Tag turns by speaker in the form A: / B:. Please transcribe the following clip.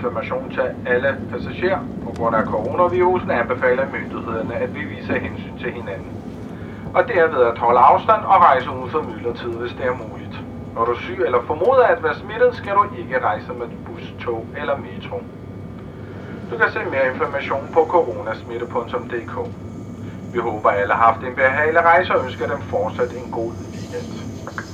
A: information til alle passagerer. På grund af coronavirusen anbefaler myndighederne, at vi viser hensyn til hinanden. Og det er ved at holde afstand og rejse uden for myldretid, hvis det er muligt. Når du er syg eller formoder at være smittet, skal du ikke rejse med bus, tog eller metro. Du kan se mere information på coronasmitte.dk. Vi håber alle har haft en behagelig rejse og ønsker dem fortsat en god weekend.